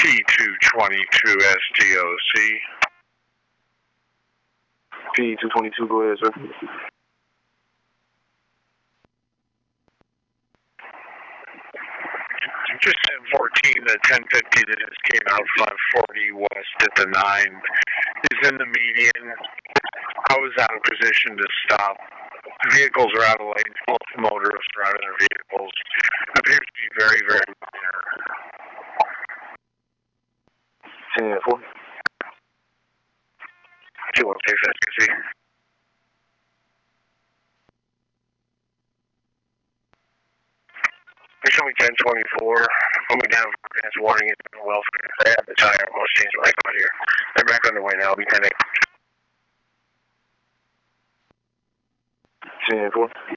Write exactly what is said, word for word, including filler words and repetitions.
P two twenty-two S D O C. P two twenty-two, go ahead, sir. Just ten fourteen, the ten fifty that just came out five forty west at the nine is in the median. I was out of position to stop. Vehicles are out of lane. Both motorists are out of their vehicles. Appears to be very, very minor. ten four. two one six S C C. Show me ten twenty-four. I'm down for advance warning and welfare. I have the tire almost changed right out here. They're back on the way now. I'll be ten eight. ten four.